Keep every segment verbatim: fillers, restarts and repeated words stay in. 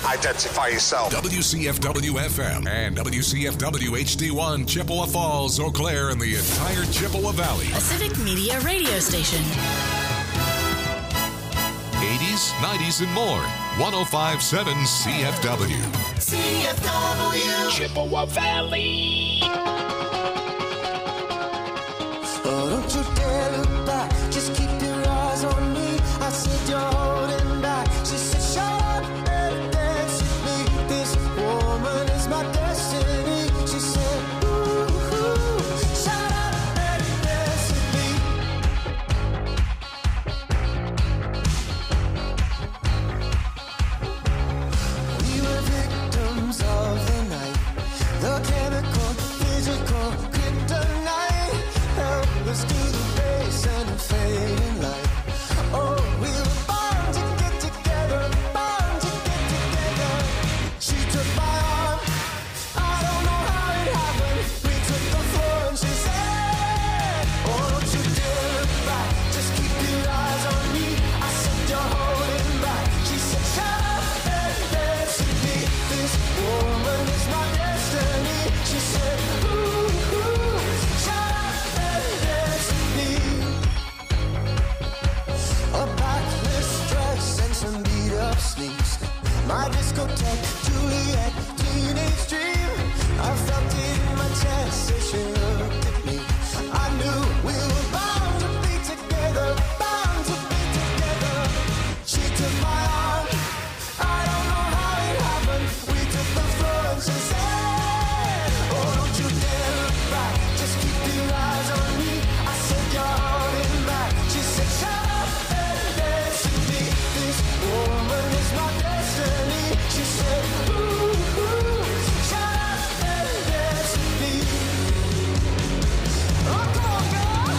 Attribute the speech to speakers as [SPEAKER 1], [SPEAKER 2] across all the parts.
[SPEAKER 1] Identify yourself.
[SPEAKER 2] W C F W F M and W C F W H D one, Chippewa Falls, Eau Claire, and the entire Chippewa Valley.
[SPEAKER 3] A Civic Media radio station.
[SPEAKER 2] eighties, nineties, and more. one oh five point seven C F W.
[SPEAKER 4] C F W.
[SPEAKER 5] Chippewa Valley.
[SPEAKER 4] Oh, don't you dare look back. Just keep your eyes on me. I said you're holding back. She said, shut up and dance with me. This woman is my destiny. She said, ooh, ooh, shut up and dance with me. We were victims of the night. The chemical, physical, kryptonite. Help us to the base and the fading light. Oh, we were born to get together, born to get together. She took my arm, I don't know how it happened. We took the floor and she said, oh, don't you dare look back, just keep your eyes on me. I said, you're holding back. She said, shut up and dance with me. This woman is my destiny. She said, ooh, ooh, shut up and dance with me. A backless dress and some beat up sneaks. My discotheque, Juliet, teenage dream. I felt it in my chest as she looked at me. I knew we were bound to be together, bound to be together. She took my arm, I don't know how it happened. We took the floor and she said, oh, don't you dare look back, just keep your eyes on me. I said, you're holding back. She said, shut up and dance with me. This woman is my destiny. She said, ooh, ooh, shut up and dance with me. Oh, come on, girl.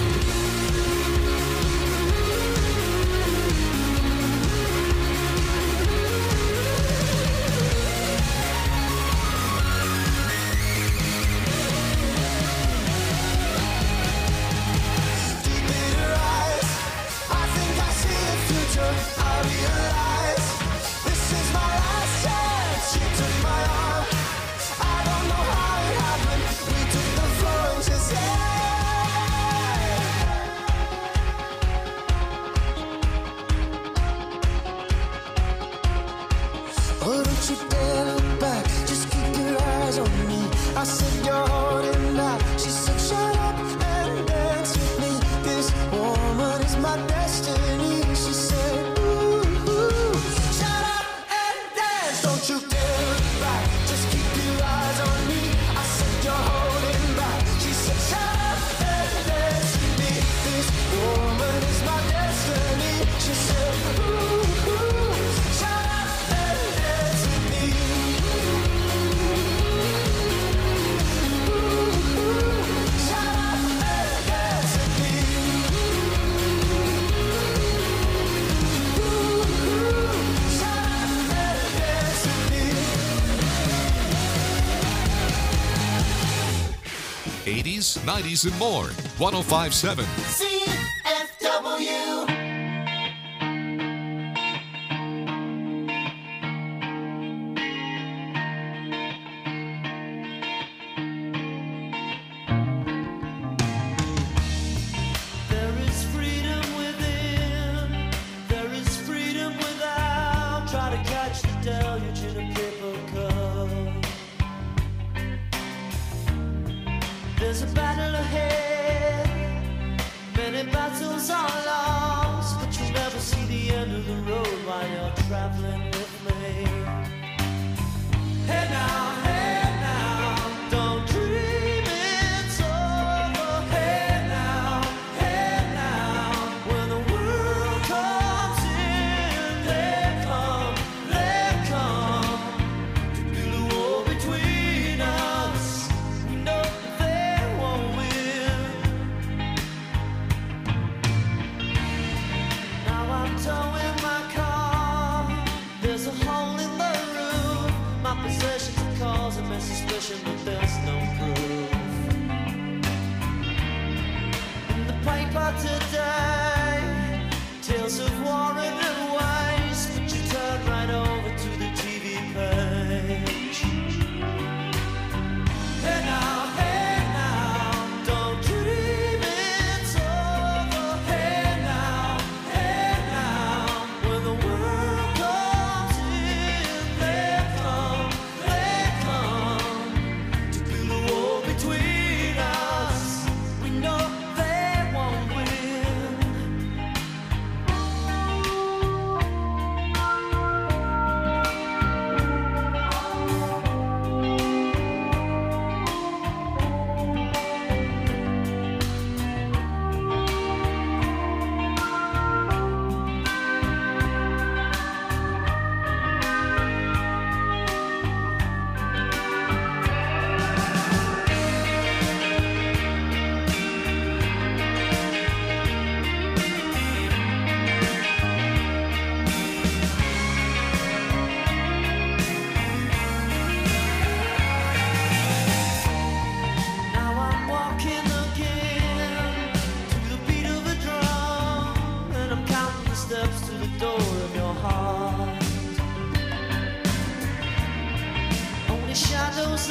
[SPEAKER 4] Deep in her eyes, I think I see a future. I realize this is my last chance. She took my arm, I don't know how it happened. We took the floor and she said, oh, don't you dare look back, just keep your eyes on me. I said, you're holding back. She said, shut up and dance with me. This woman is my destiny. She said, ooh, ooh, shut up and dance. Don't you dare look back, just keep your eyes on me. I said, you're holding back. She said, shut up and dance with me. This woman is my destiny. She said, ooh, ooh, shut up and dance with me. Ooh, ooh, shut up and dance with me. Ooh, ooh, shut up and dance with me.
[SPEAKER 2] eighties, nineties, and more. one oh five point seven.
[SPEAKER 4] C F W.
[SPEAKER 6] There is freedom within, there is freedom without. Try to catch the deluge in a paper cup. There's a battle ahead, many battles are lost, but you'll never see the end of the road while you're traveling with me. Hey now, hey now, don't dream it's over. Hey now, hey now, when the world comes in, they come, they come to build a wall between us. We know that they won't win. Now I'm towing my car.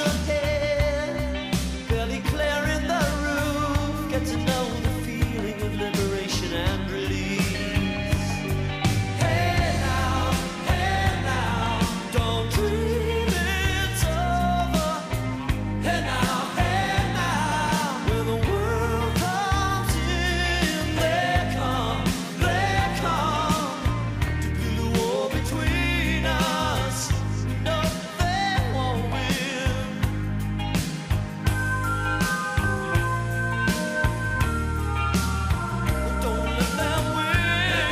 [SPEAKER 6] ahead, barely clearing the roof. Get to know the feeling of liberation and release. Hey now, hey now, don't dream it's over. Hey now, hey now, when the world comes in, they come, they come to build a wall between us. No, they won't win. Don't let them win.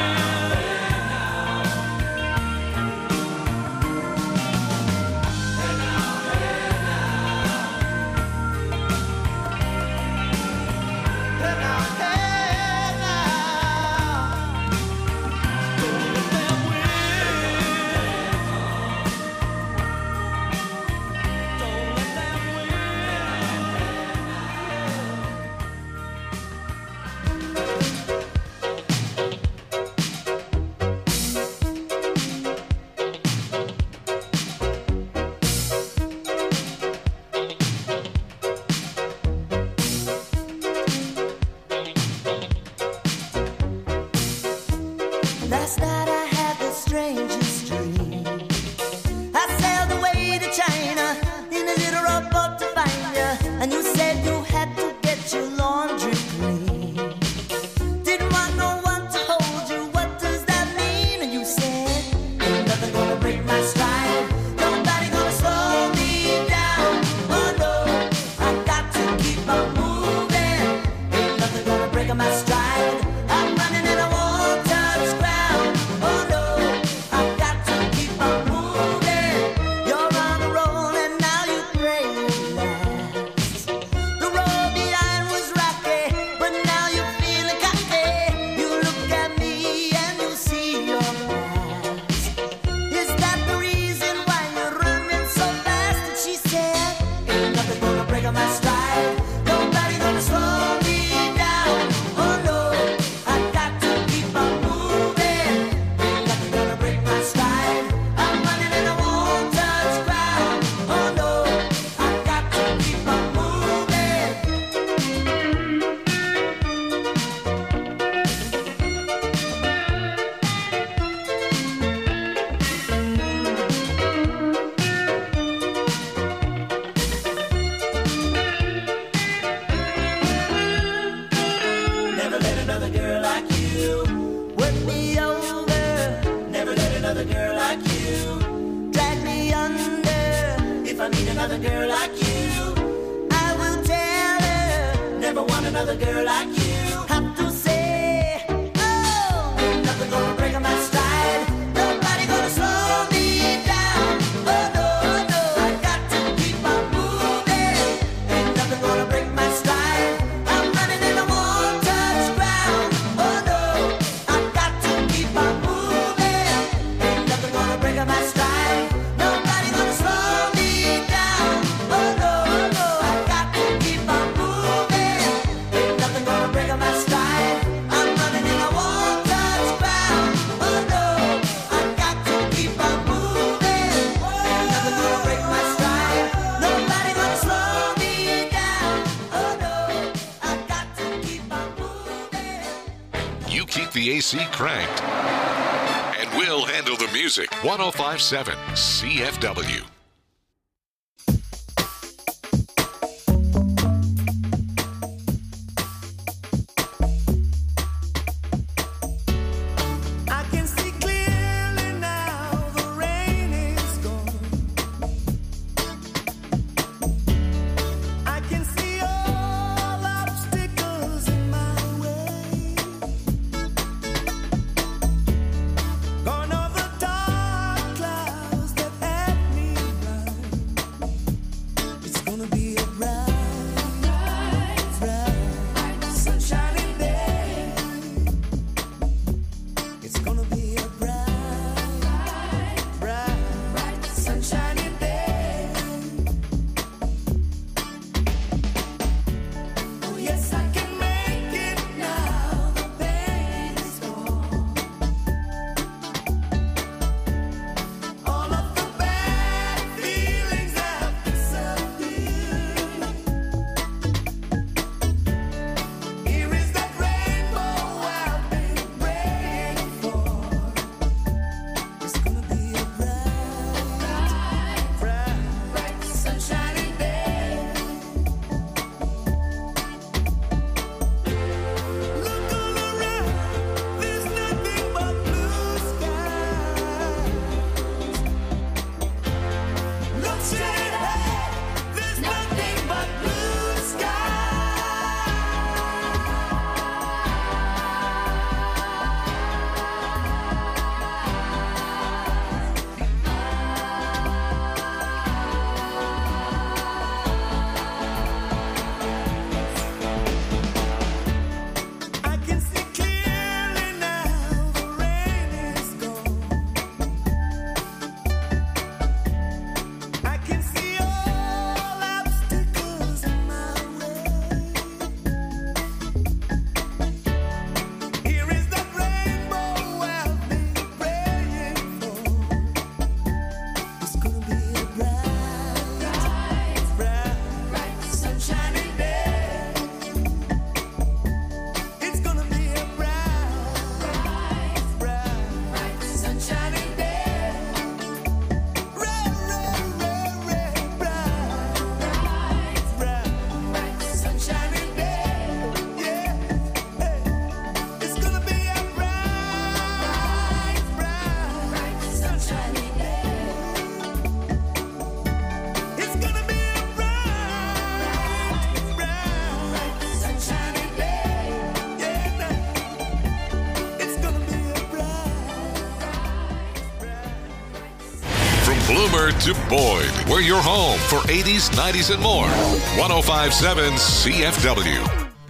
[SPEAKER 6] Hey now, hey now, don't let them win. Don't let them
[SPEAKER 4] Last night I had the strangest dream. I sailed away to China in a little rowboat to find you, and you said you had to get your laundry clean. Didn't want no one to hold you. What does that mean? And you said, ain't nothing gonna break my stride. Nobody gonna slow me down. Oh no, I got to keep on moving. Ain't nothing gonna break my stride. I'm running and I won't touch ground. Oh no, I got to keep on moving. You're on a roll and now you pray you last. The road behind was rocky, but now you're feeling cocky. You look at me and you see your past. Is that the reason why you're running so fast? And she said, ain't nothing gonna break my stride. Nobody gonna slow me down. Oh no, I got to keep on moving. Ain't nothing gonna break my stride. I'm running and I won't touch ground. Oh no, I got to keep on moving.
[SPEAKER 6] Never let another girl like you
[SPEAKER 4] Work me over,
[SPEAKER 6] Never let another girl like you
[SPEAKER 4] drag me under.
[SPEAKER 6] If I meet another girl like you,
[SPEAKER 4] I will tell her.
[SPEAKER 6] never want another girl like you.
[SPEAKER 4] Have to say, oh, ain't nothing gonna break my stride. Nobody gonna slow me down. Oh no, no, I got to keep on moving. Ain't nothing gonna break my stride. I'm running and I won't touch ground. Oh no, I got to keep on moving. Ain't nothing gonna break my stride. Nobody gonna slow me down. Oh no, no, I got to keep on moving. Ain't nothing gonna break my stride. I'm running and I won't touch ground. Oh no, I got to keep on moving. Ain't nothing gonna break my stride. Nobody gonna slow me down. Oh no, I got to keep on moving.
[SPEAKER 2] You keep the A C cranked, and we'll handle the music. one oh five point seven C F W.
[SPEAKER 1] I can see clearly now, the rain is gone. I can see all obstacles in my way. Gone are the dark clouds that had me
[SPEAKER 2] Bloomer to Boyd. We're your home for eighties, nineties, and more. one oh five point seven C F W.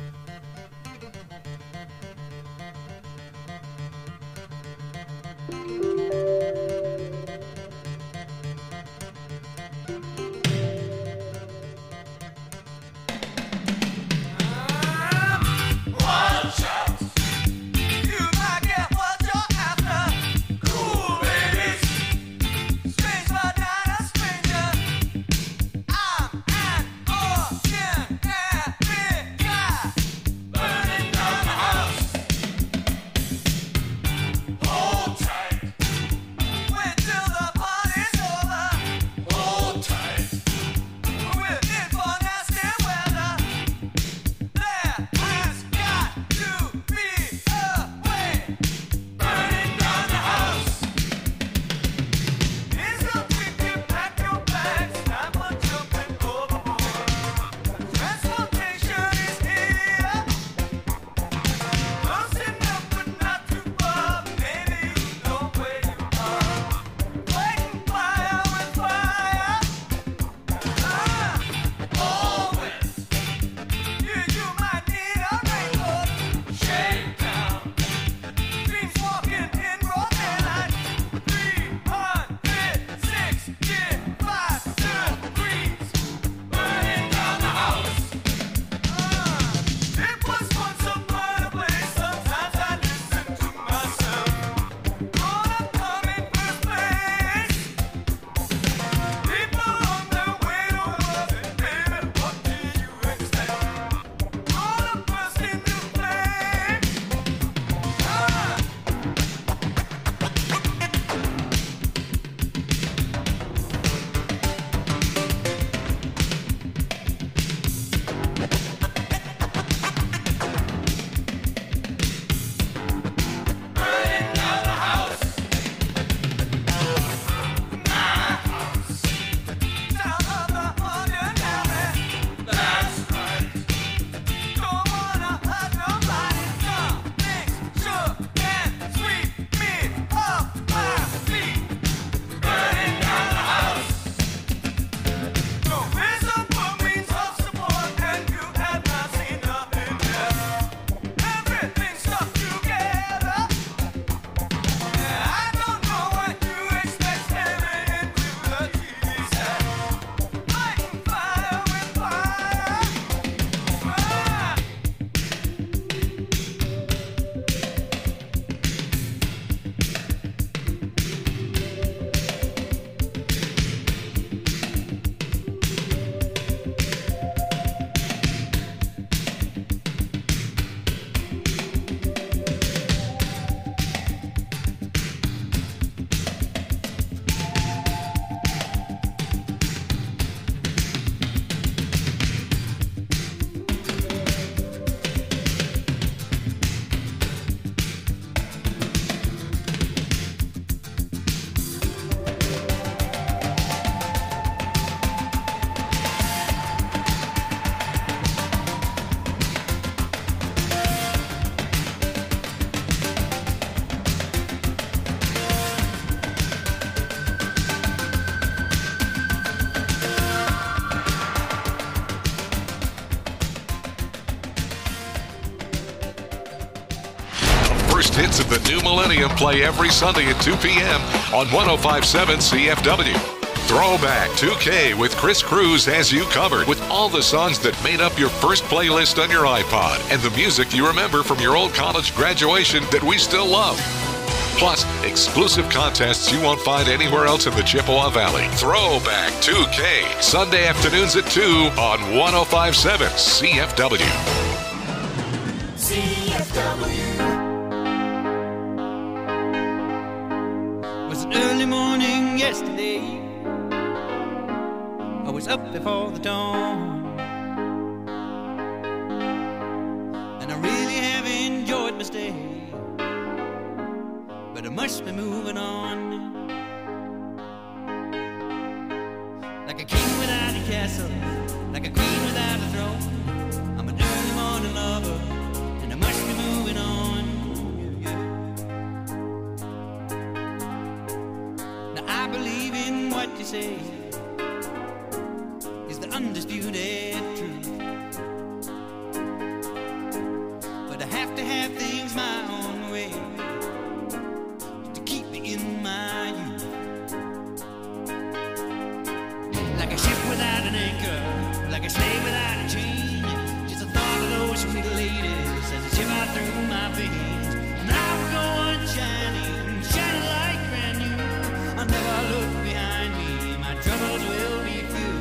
[SPEAKER 2] First hits of the new millennium play every Sunday at two p.m. on one oh five point seven C F W. Throwback two K with Chris Cruz has you covered with all the songs that made up your first playlist on your iPod and the music you remember from your old college graduation that we still love. Plus, exclusive contests you won't find anywhere else in the Chippewa Valley. Throwback two K, Sunday afternoons at two on one oh five point seven C F W.
[SPEAKER 4] C F W.
[SPEAKER 6] It was an early morning yesterday. I was up before the dawn, and I really have enjoyed my stay, but I must be moving on. Like a king without a castle, like a queen without a throne, I'm an early morning lover, and I must be moving on. Yeah, yeah. Now I believe in what
[SPEAKER 7] what you say is the undisputed truth. But I have to have things my own way to keep me in my youth. Like a ship without an anchor, like a slave without a chain. Just the thought of those sweet ladies as they shiver through my veins. And I will go on shining, shining like brand new. I'll never look behind me, my troubles will be few.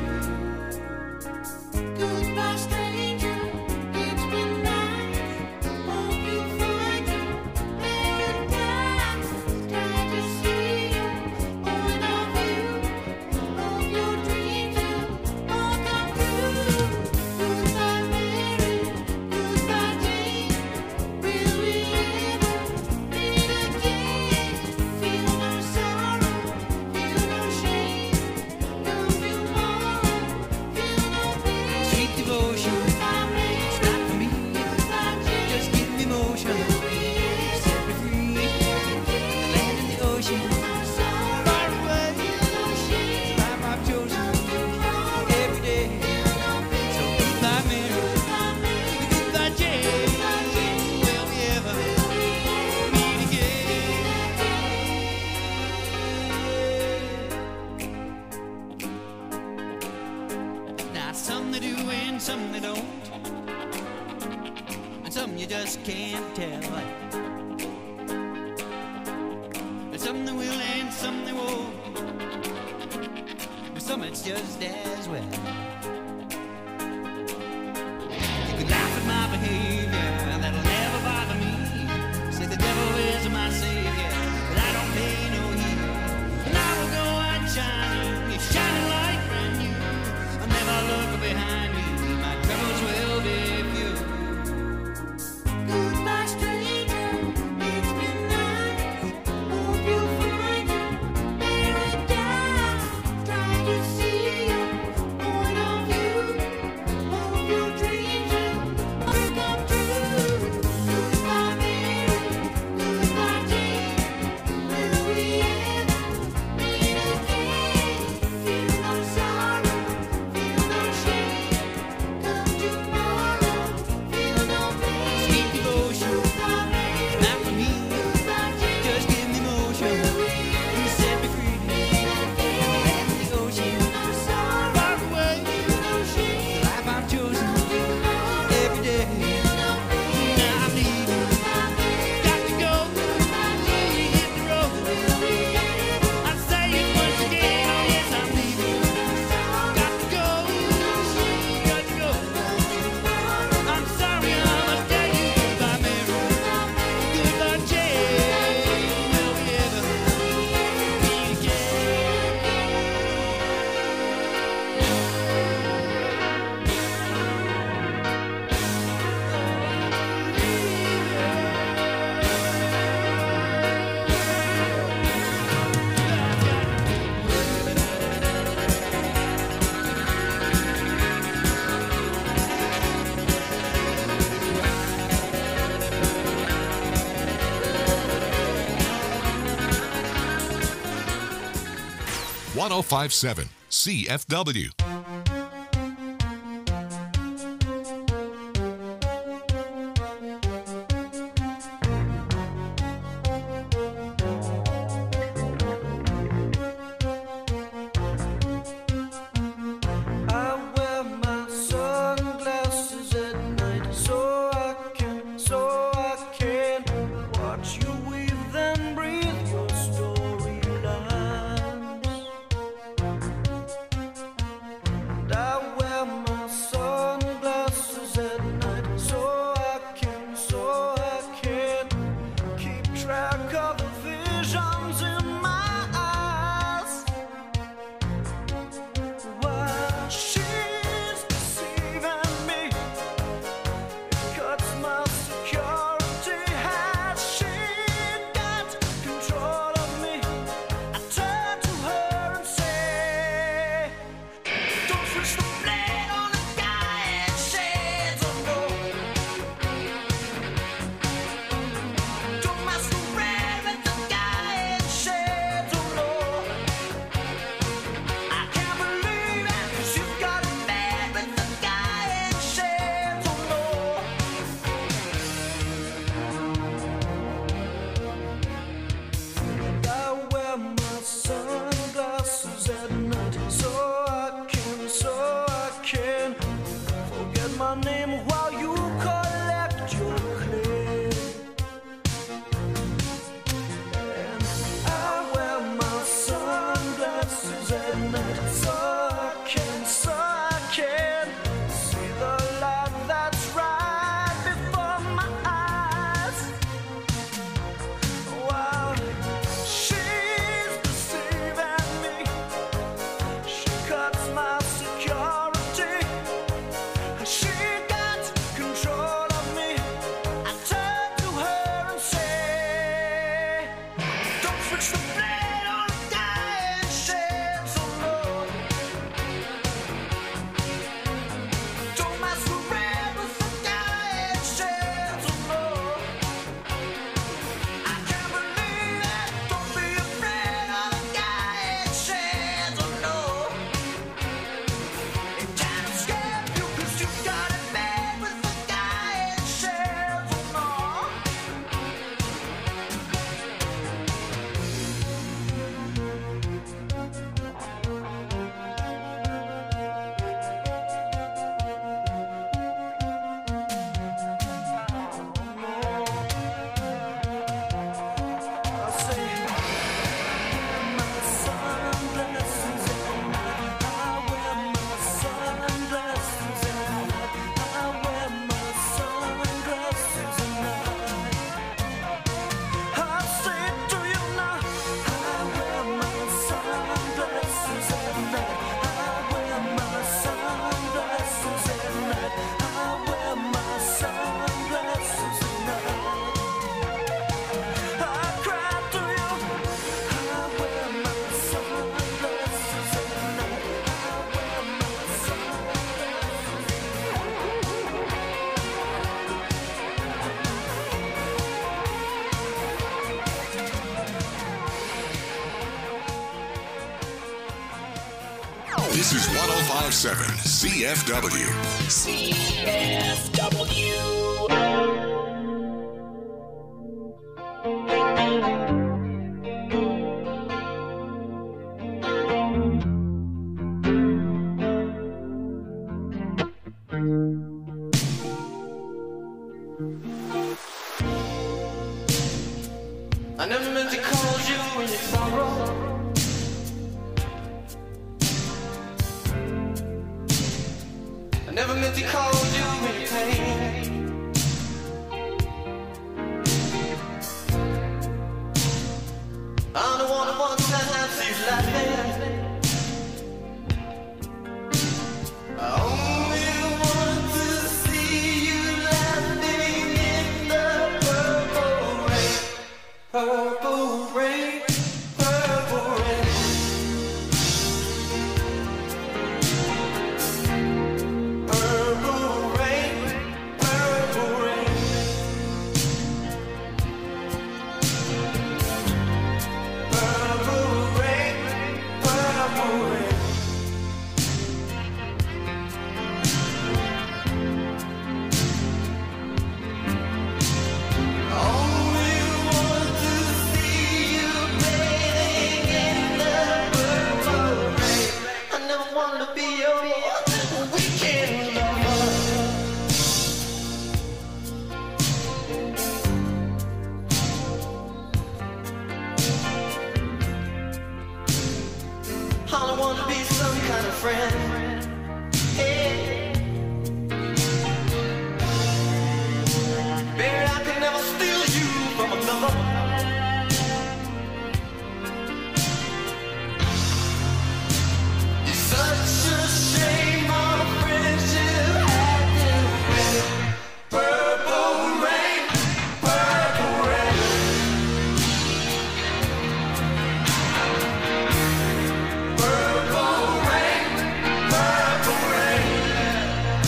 [SPEAKER 4] Goodbye, stranger. It's been nice. Hope you find your paradise. Glad to see you. Point of view. Hope your dreams will all come true. Goodbye, Mary. Goodbye, Jane. Will we ever meet again? Feel no sorrow. Feel no shame. Come tomorrow. Feel no pain.
[SPEAKER 7] Sweet devotion, it's not for me. Just give me motion, set me free. Land in the ocean, far away. Life I've chosen every day. So goodbye, Mary. Goodbye, Jane. Will we ever meet again? Now some they do and some they don't, and some you just can't tell. And some they will and some they won't, but some it's just as well. You can laugh at my behavior, that'll never bother me. Say the devil is my savior, but I don't pay no heed. And I will go on shining, it's shining like brand new. I'll never look behind me, my troubles will be few.
[SPEAKER 4] Goodbye, stranger. It's been nice. Hope you find your paradise. Try to see your point of view. Hope your dreams will all come true. Goodbye, Mary. Goodbye, Jane. Will we ever meet again? Feel no sorrow. Feel no shame. Come tomorrow. Feel no pain.
[SPEAKER 7] Sweet devotion,
[SPEAKER 4] Goodbye, Mary.
[SPEAKER 7] not for me.
[SPEAKER 4] Goodbye, Jane.
[SPEAKER 7] Just give me motion, you set me free. Land in the ocean, far away. Life I've chosen every day. Now I'm leaving, got to go. Hit the road. I say it once again, oh yes I'm leaving. Got to go, got to go. I'm sorry I must tell you goodbye, Mary. Goodbye, Jane. Will we ever meet
[SPEAKER 2] one oh five point seven C F W.
[SPEAKER 6] I wear my sunglasses at night so I can, so I can watch you weave and breathe your storylines.
[SPEAKER 2] This is one oh five point seven C F W.
[SPEAKER 5] C F W.
[SPEAKER 6] I never meant to call you when you sorrow. I never meant to call you when you pain. I'm the one who wants to have you laughing. I only want to see you laughing in the purple rain. Purple rain, purple rain. Purple rain, purple rain. Purple rain, purple rain. Only want to see you bathing in the purple rain. I never wanted to be your weekend lover. I want to be some kind of friend. Hey. Baby, I can never steal you from another. It's such a shame our friendship had to end. Purple rain, purple rain. Purple rain, purple rain.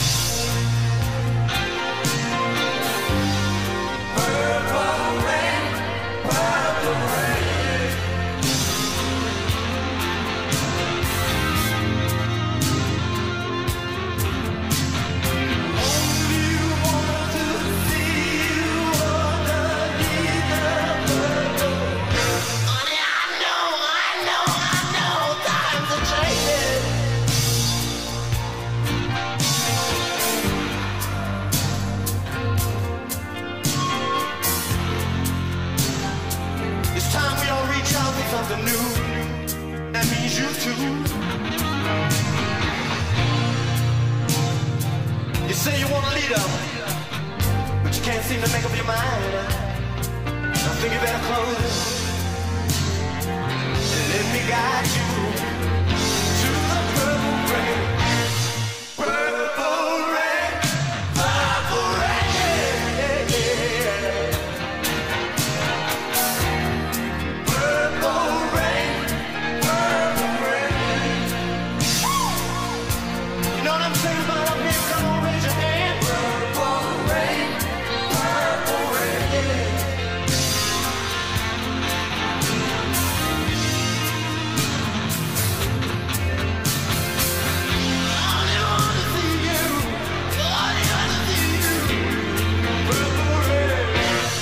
[SPEAKER 6] Purple rain, purple rain. Only want to see you underneath the purple rain. Honey, I know, I know, I know, times are changing. It's time we all reach out for something new. That means you too. You say you want a leader, but you can't seem to make up your mind. I think you better close and let me guide you to the purple rain. Purple rain, purple rain. Purple rain, purple rain. You know what I'm saying about up here? Come on, raise your hand. Purple rain, purple rain. I only want to see you. I only want to see you. Purple rain.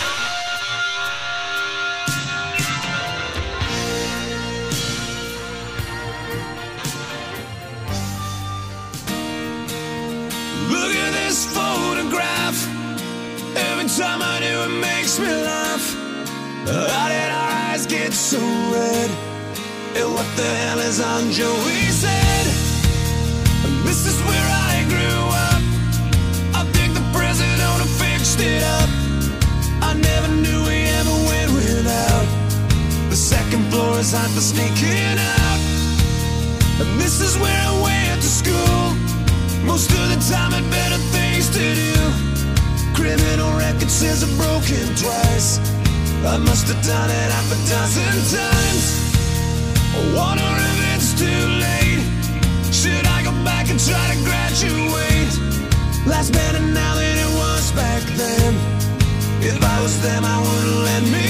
[SPEAKER 1] Look at this photograph. Every time I do, it makes me laugh. How did our eyes get so red? And what the hell is on Joey said? This is where I grew up. I think the president fixed it up. I never knew we ever went without. The second floor is hot for sneaking out. And this is where I went to school. Most of the time had better things to do. Criminal record says I've broken twice. I must have done it half a dozen times. I wonder if it's too late. Should I go back and try to graduate? Life's better now than it was back then. If I was them, I wouldn't let me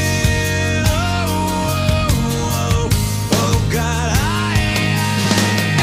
[SPEAKER 1] in. Oh, oh, oh, oh God, I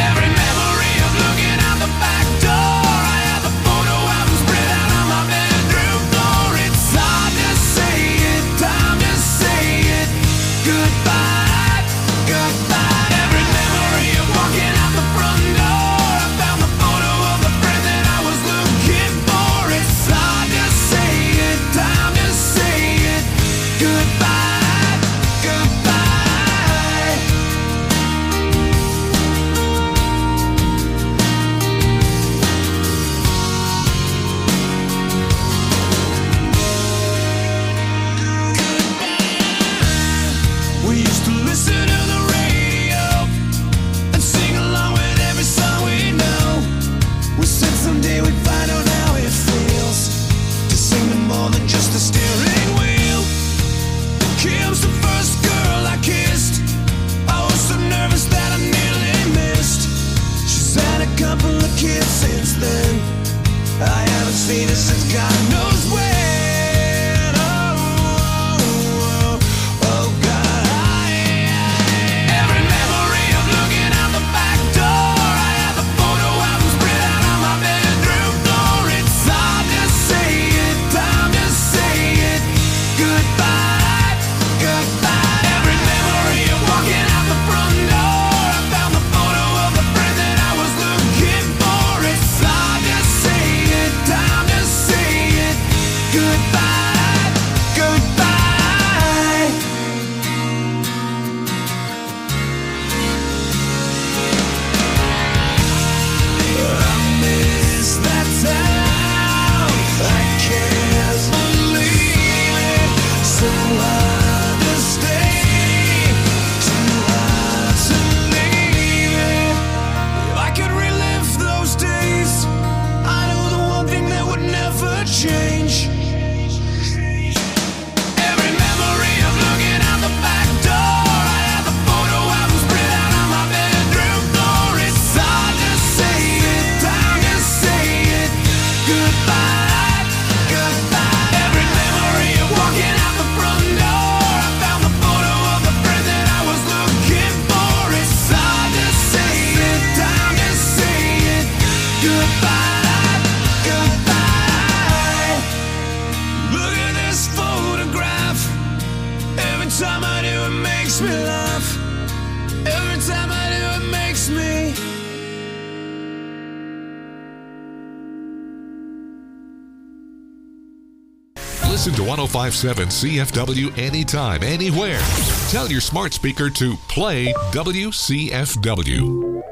[SPEAKER 2] Listen to one oh five point seven C F W anytime, anywhere. Tell your smart speaker to play W C F W.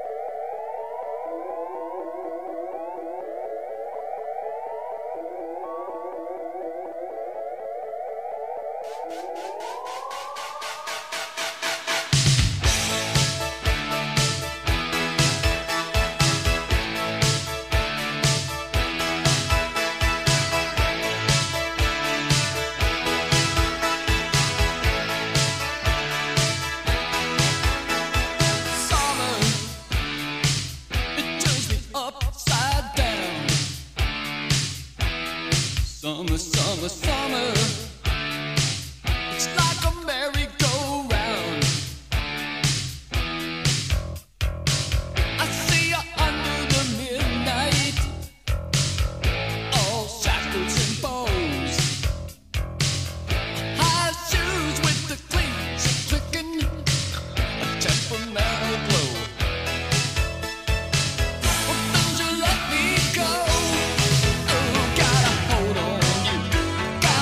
[SPEAKER 8] Summer, summer, summer. It's like a merry-go-round. I see you under the midnight, all shackles and bows. High shoes with the cleats clicking, a temperamental glow. Oh, don't you let me go. Oh, got a hold on you. Got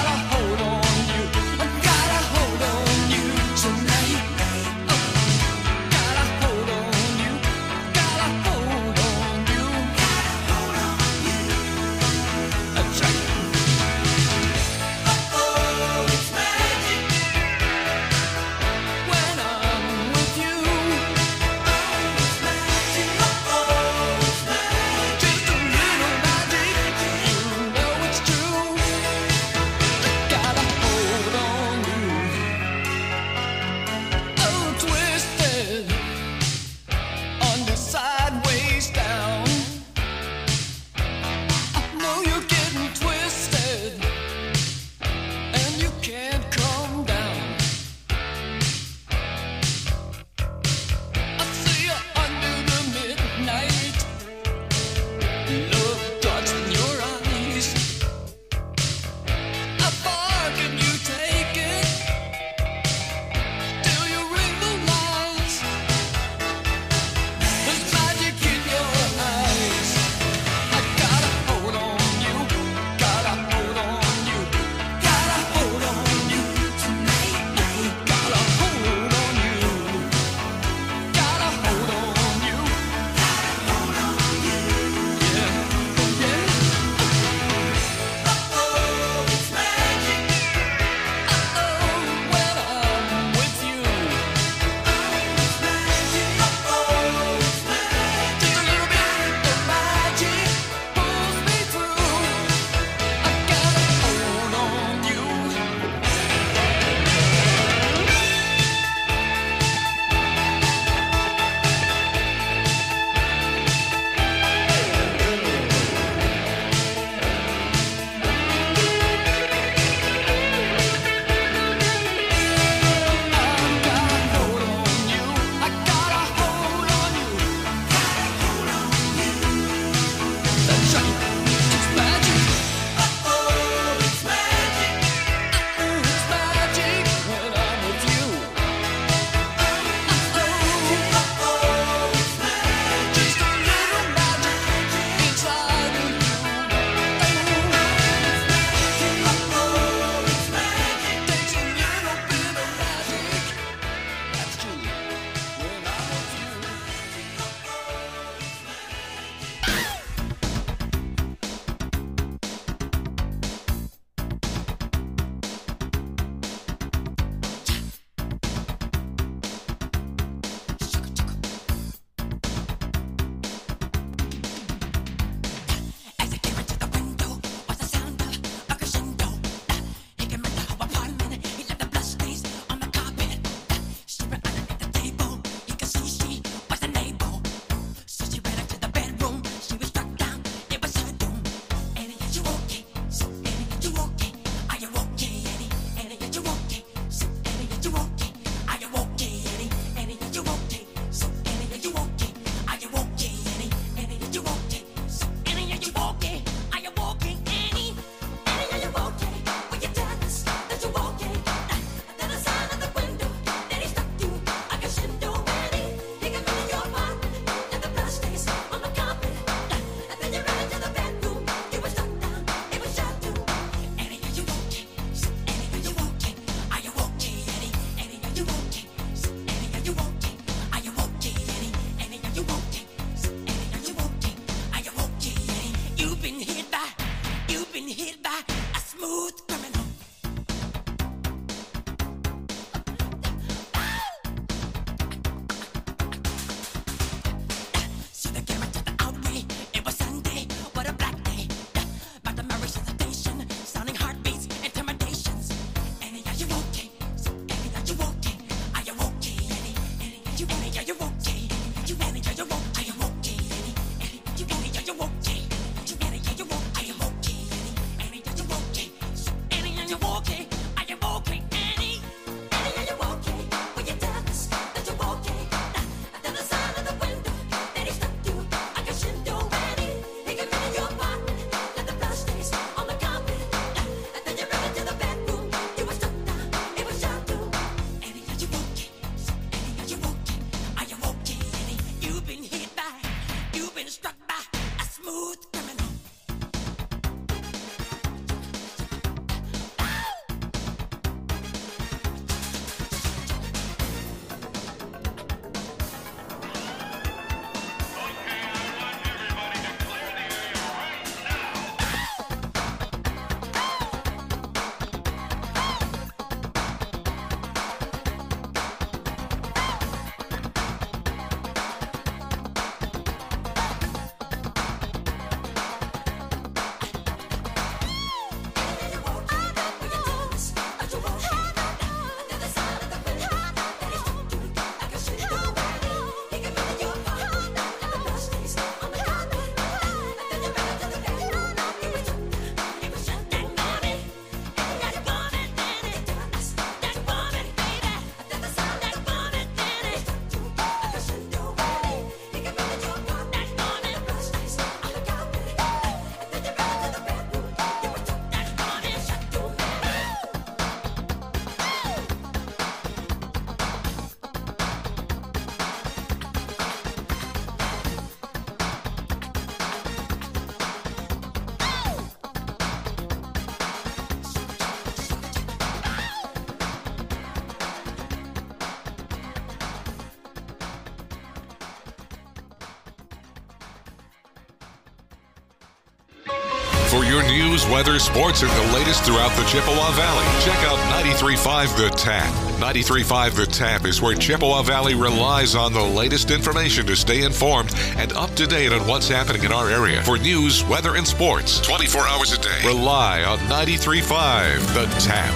[SPEAKER 2] For your news, weather, sports, and the latest throughout the Chippewa Valley, check out ninety-three point five The Tap. ninety-three point five The Tap is where Chippewa Valley relies on the latest information to stay informed and up to date on what's happening in our area. For news, weather, and sports, twenty-four hours a day, rely on ninety-three point five The Tap.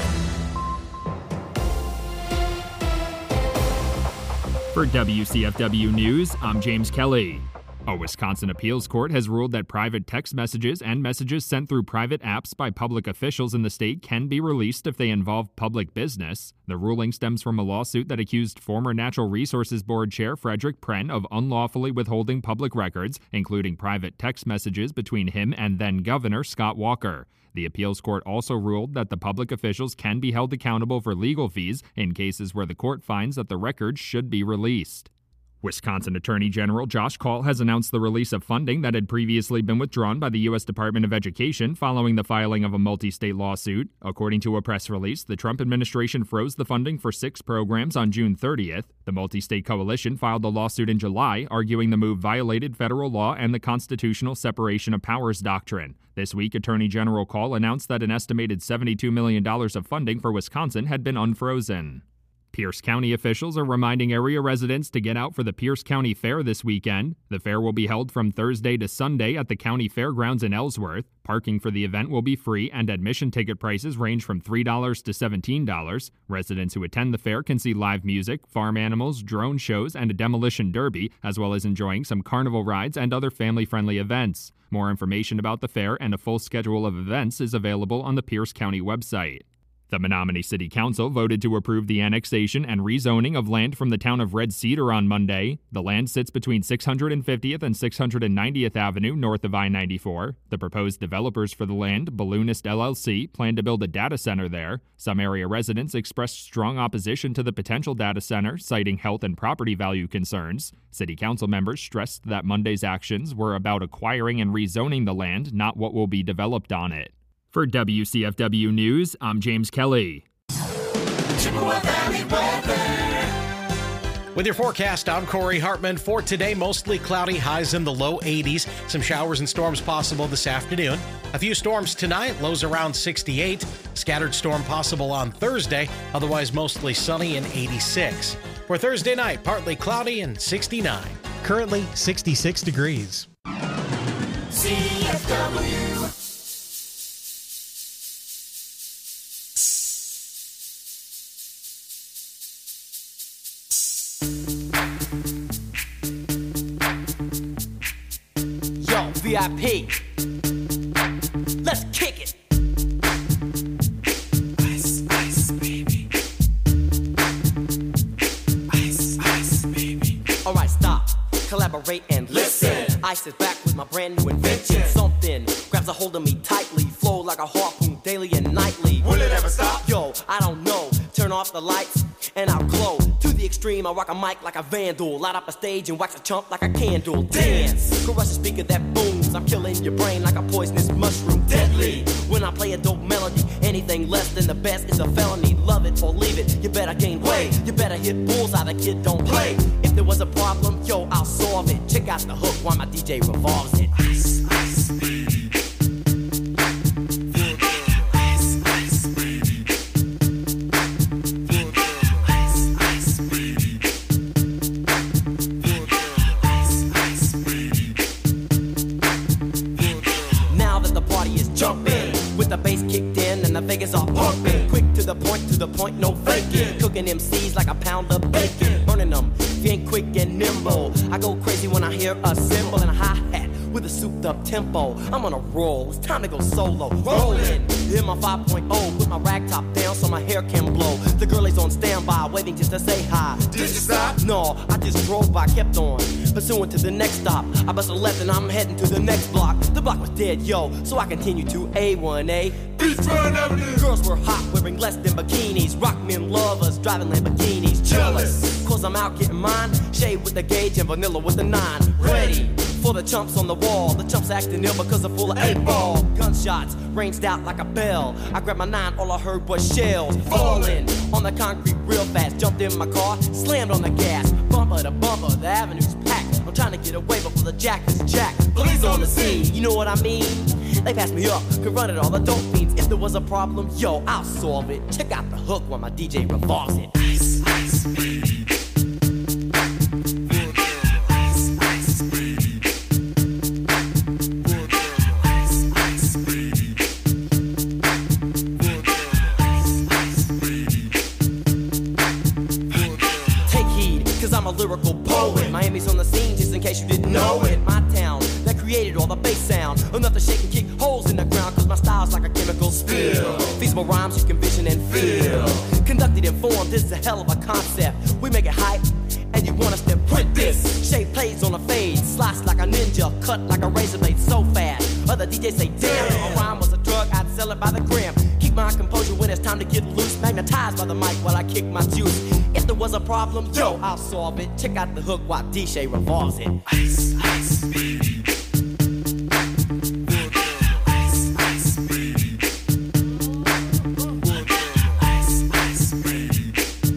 [SPEAKER 9] For W C F W News, I'm James Kelly. A Wisconsin appeals court has ruled that private text messages and messages sent through private apps by public officials in the state can be released if they involve public business. The ruling stems from a lawsuit that accused former Natural Resources Board Chair Frederick Pren of unlawfully withholding public records, including private text messages between him and then-Governor Scott Walker. The appeals court also ruled that the public officials can be held accountable for legal fees in cases where the court finds that the records should be released. Wisconsin Attorney General Josh Kaul has announced the release of funding that had previously been withdrawn by the U S Department of Education following the filing of a multi-state lawsuit. According to a press release, the Trump administration froze the funding for six programs on June thirtieth. The multi-state coalition filed a lawsuit in July, arguing the move violated federal law and the constitutional separation of powers doctrine. This week, Attorney General Kaul announced that an estimated seventy-two million dollars of funding for Wisconsin had been unfrozen. Pierce County officials are reminding area residents to get out for the Pierce County Fair this weekend. The fair will be held from Thursday to Sunday at the county fairgrounds in Ellsworth. Parking for the event will be free, and admission ticket prices range from three dollars to seventeen dollars. Residents who attend the fair can see live music, farm animals, drone shows, and a demolition derby, as well as enjoying some carnival rides and other family-friendly events. More information about the fair and a full schedule of events is available on the Pierce County website. The Menominee City Council voted to approve the annexation and rezoning of land from the town of Red Cedar on Monday. The land sits between six hundred fiftieth and six hundred ninetieth Avenue north of I ninety-four. The proposed developers for the land, Balloonist L L C, plan to build a data center there. Some area residents expressed strong opposition to the potential data center, citing health and property value concerns. City Council members stressed that Monday's actions were about acquiring and rezoning the land, not what will be developed on it. For W C F W News, I'm James Kelly.
[SPEAKER 1] Chippewa Valley weather.
[SPEAKER 10] With your forecast, I'm Corey Hartman. For today, mostly cloudy, highs in the low eighties. Some showers and storms possible this afternoon. A few storms tonight, lows around sixty-eight. Scattered storm possible on Thursday, otherwise mostly sunny and eighty-six. For Thursday night, partly cloudy and sixty-nine.
[SPEAKER 11] Currently sixty-six degrees.
[SPEAKER 1] C F W.
[SPEAKER 12] V I P. Let's kick it.
[SPEAKER 1] Ice, ice, baby. Ice, ice, baby.
[SPEAKER 12] All right, stop. Collaborate and listen. Ice is back with my brand new invention. Something grabs a hold of me tightly. Flow like a harpoon daily and nightly.
[SPEAKER 1] Will it ever stop?
[SPEAKER 12] Yo, I don't know. Turn off the lights and I'll glow. To the extreme, I rock a mic like a vandal. Light up a stage and wax a chump like a candle. Dance, crush a speaker that booms. I'm killing your brain like a poisonous mushroom. Deadly, when I play a dope melody. Anything less than the best is a felony. Love it or leave it, you better gain weight. You better hit bullseye, the kid don't play. If there was a problem, yo, I'll solve it. Check out the hook while my D J revolves it.
[SPEAKER 1] Ice, ice, baby.
[SPEAKER 12] The bass kicked in and the Vegas all pumping. Quick to the point, to the point, no faking. Cooking M Cs like a pound of bacon. Burning them, if you ain't quick and nimble. I go crazy when I hear a cymbal and a hi-hat with a souped up tempo. I'm on a roll, it's time to go solo. Rolling, in my five point oh. Put my rag top down so my hair can blow. The girlie's on standby, waiting just to say hi.
[SPEAKER 1] Did you stop?
[SPEAKER 12] No, I just drove by, kept on pursuing to the next stop. I bust a left and I'm heading to the next block. The block was dead, yo, so I continued to A one A.
[SPEAKER 1] Beachfront Avenue.
[SPEAKER 12] Girls were hot, wearing less than bikinis. Rock men lovers, driving Lamborghinis. Jealous, cause I'm out getting mine. Shade with the gauge and vanilla with the nine. Ready for the chumps on the wall. The chumps acting ill because they're full of eight ball. Gunshots ranged out like a bell. I grabbed my nine, all I heard was shells falling on the concrete real fast. Jumped in my car, slammed on the gas. Bumper to bumper, the avenue's packed. I'm trying to get away before the jack is jacked. Police on the scene, you know what I mean? They pass me up, could run it all the dope fiends. If there was a problem, yo, I'll solve it. Check out the hook while my D J revolves it. Ice, ice, baby. I'm a lyrical poet. Miami's on the scene, just in case you didn't know it. My town that created all the bass sound. Enough to shake and kick holes in the ground, cause my style's like a chemical spill. Feasible rhymes you can vision and feel. Conducted in form, this is a hell of a concept. We make it hype, and you want us to print this. Shape plays on a fade, slice like a ninja, cut like a razor blade so fast. Other D Js say, damn, if a rhyme was a drug, I'd sell it by the gram. Keep my composure when it's time to get loose. Magnetized by the mic while I kick my juice. If there was a problem, yo, I'll solve it. Check out the hook while D J revolves it. Ice, ice, baby. Ice, ice, baby. Ice, ice, baby.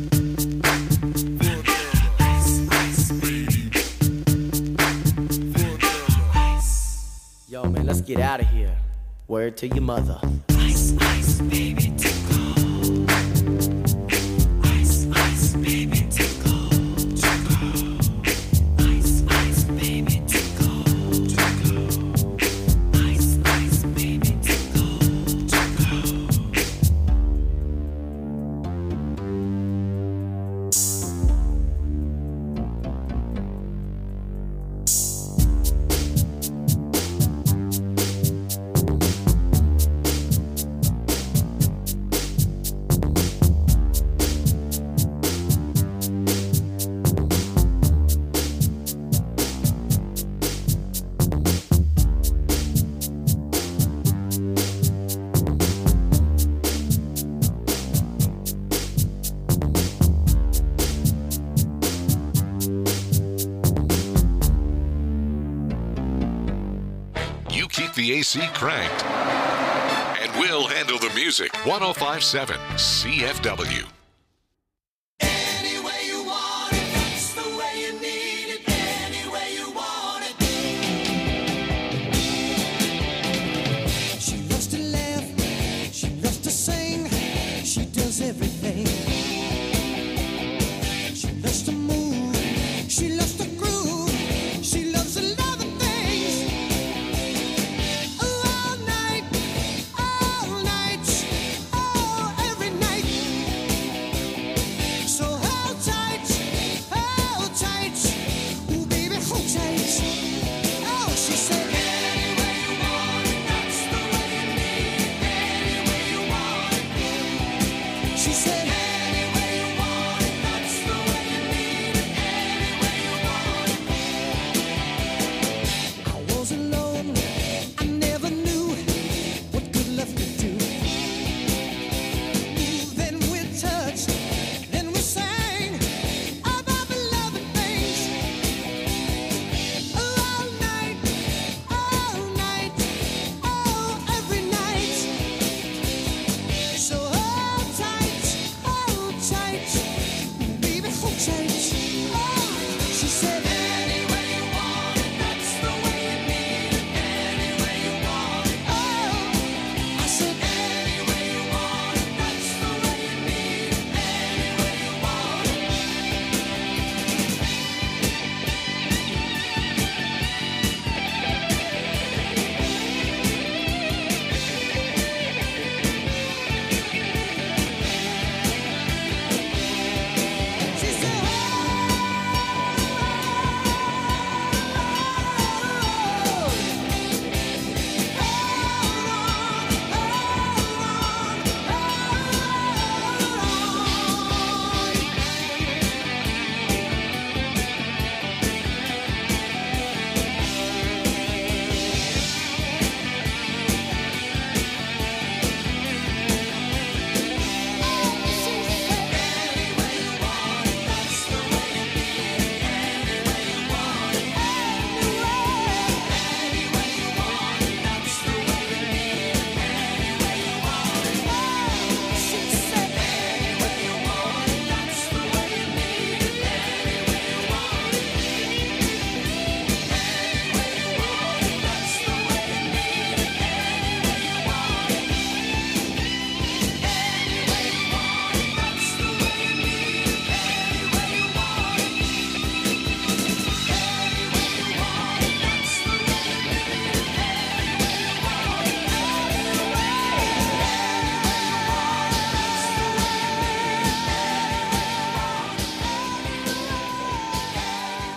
[SPEAKER 12] Ice, ice, baby. Yo, man, let's get out of here. Word to your mother. Ice, ice, baby, tickle. Ice, ice, baby, tickle. Tickle. Ice, ice, baby, tickle. Tickle. Ice, ice, baby, tickle. Tickle.
[SPEAKER 2] The A C cranked, and we'll handle the music. one oh five point seven C F W.
[SPEAKER 4] Any way you want it, that's the way you need it. Any way you want it. She loves to laugh, she loves to sing, she does everything. She loves to move, she loves to groove, she loves a lot of things. All night, all night, oh, every night.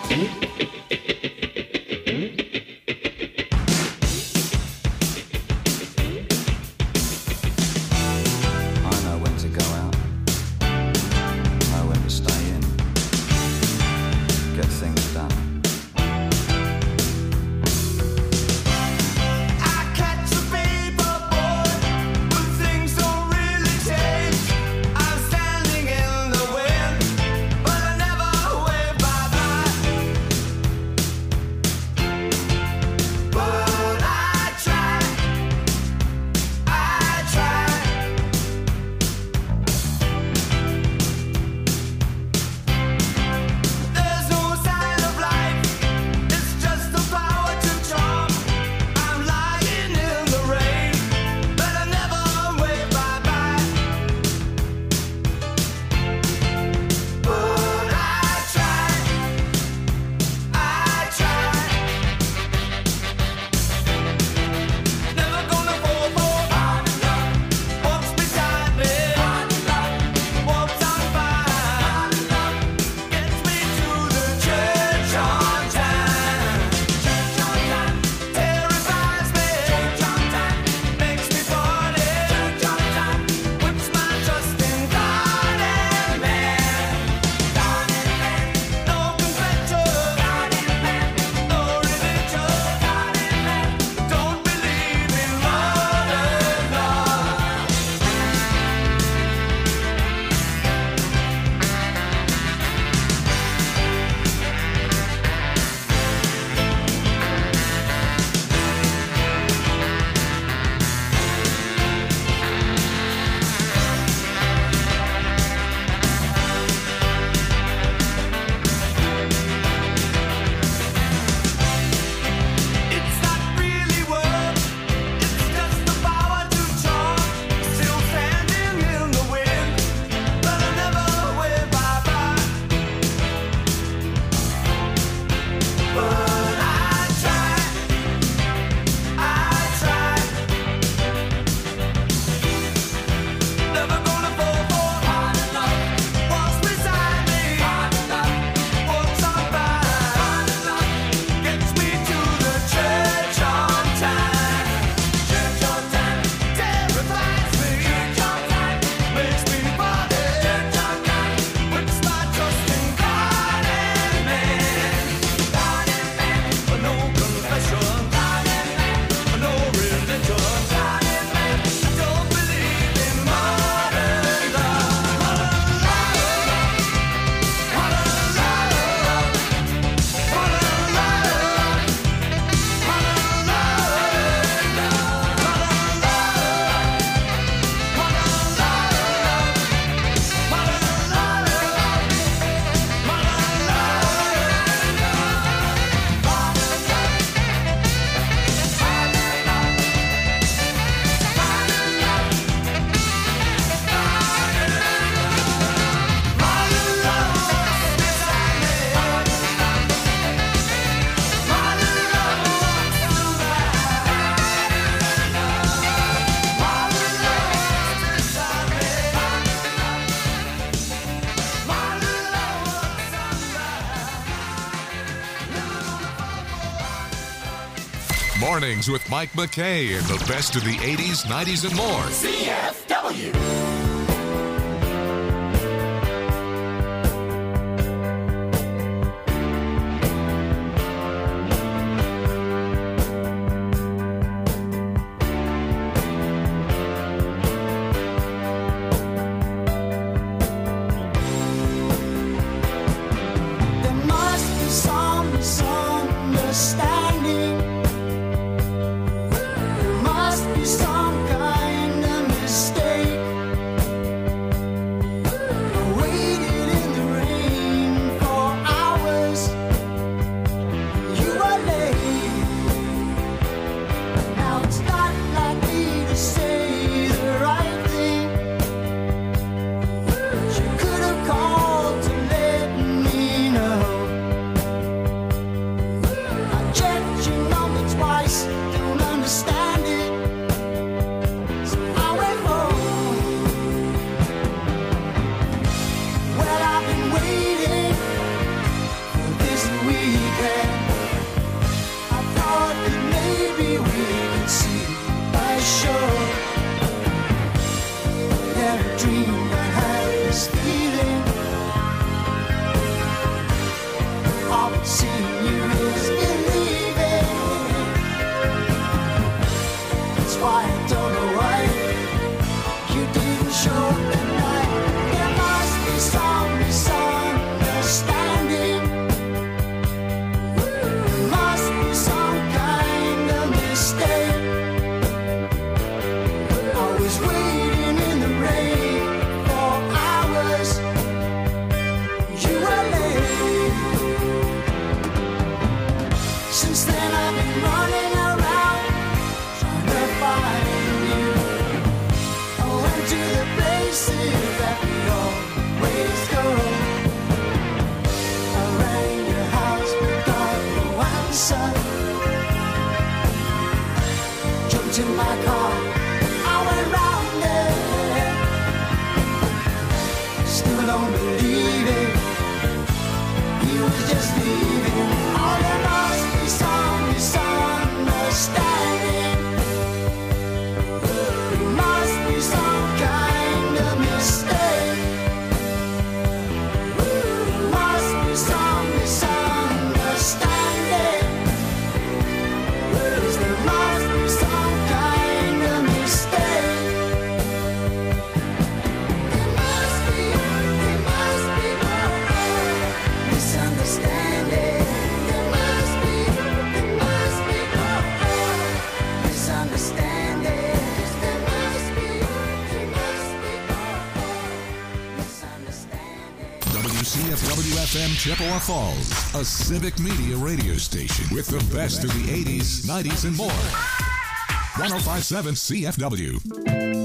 [SPEAKER 2] Mornings with Mike McKay and the best of the eighties, nineties, and more.
[SPEAKER 5] C F W.
[SPEAKER 4] I weekend. I thought that maybe we could see a show. Never dreamed I had this feeling. All but seeing you is believing. That's why I don't know why you didn't show that night. There must be some misunderstanding. There must be some kind of mistake. I was waiting in the rain for hours. You were late. Since then I've been running around trying to find you. I went to the places that we always go. I rang your house but got no answer. Jumped in my car, I went round there. Still don't believe it. He was just leaving. Oh, there must be some misunderstanding. There must be some kind of mistake. There must be some misunderstanding. Yes, there must be some kind of mistake. There must be, there must be misunderstanding. There must be, there must be misunderstanding. There must be, there must be misunderstanding.
[SPEAKER 2] W C F W F M Chippewa Falls, a civic media radio station with the best of the eighties, nineties, and more. one oh five point seven C F W.